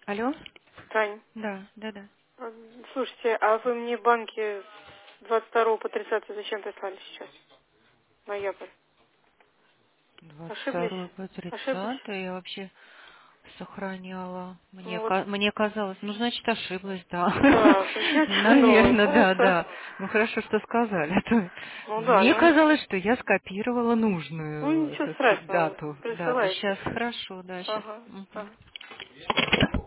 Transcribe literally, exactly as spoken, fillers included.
Алло? Тань, Да, да, да. а, слушайте, а вы мне в банке с двадцать второго по тридцатое зачем прислали сейчас? Ноябрь. двадцать Ошиблись? второе по Ошиблись? тридцатое я вообще сохраняла. Мне, Ну вот, ка- мне казалось, ну, значит, ошиблась, да. да, замечательная новость. Наверное, да, Просто, да. Ну, хорошо, что сказали. А то ну да, Мне ну, казалось, что я скопировала ну нужную, ничего так сказать, страшного, дату. Да, ну присылайте. сейчас хорошо, да, сейчас. Ага, ага.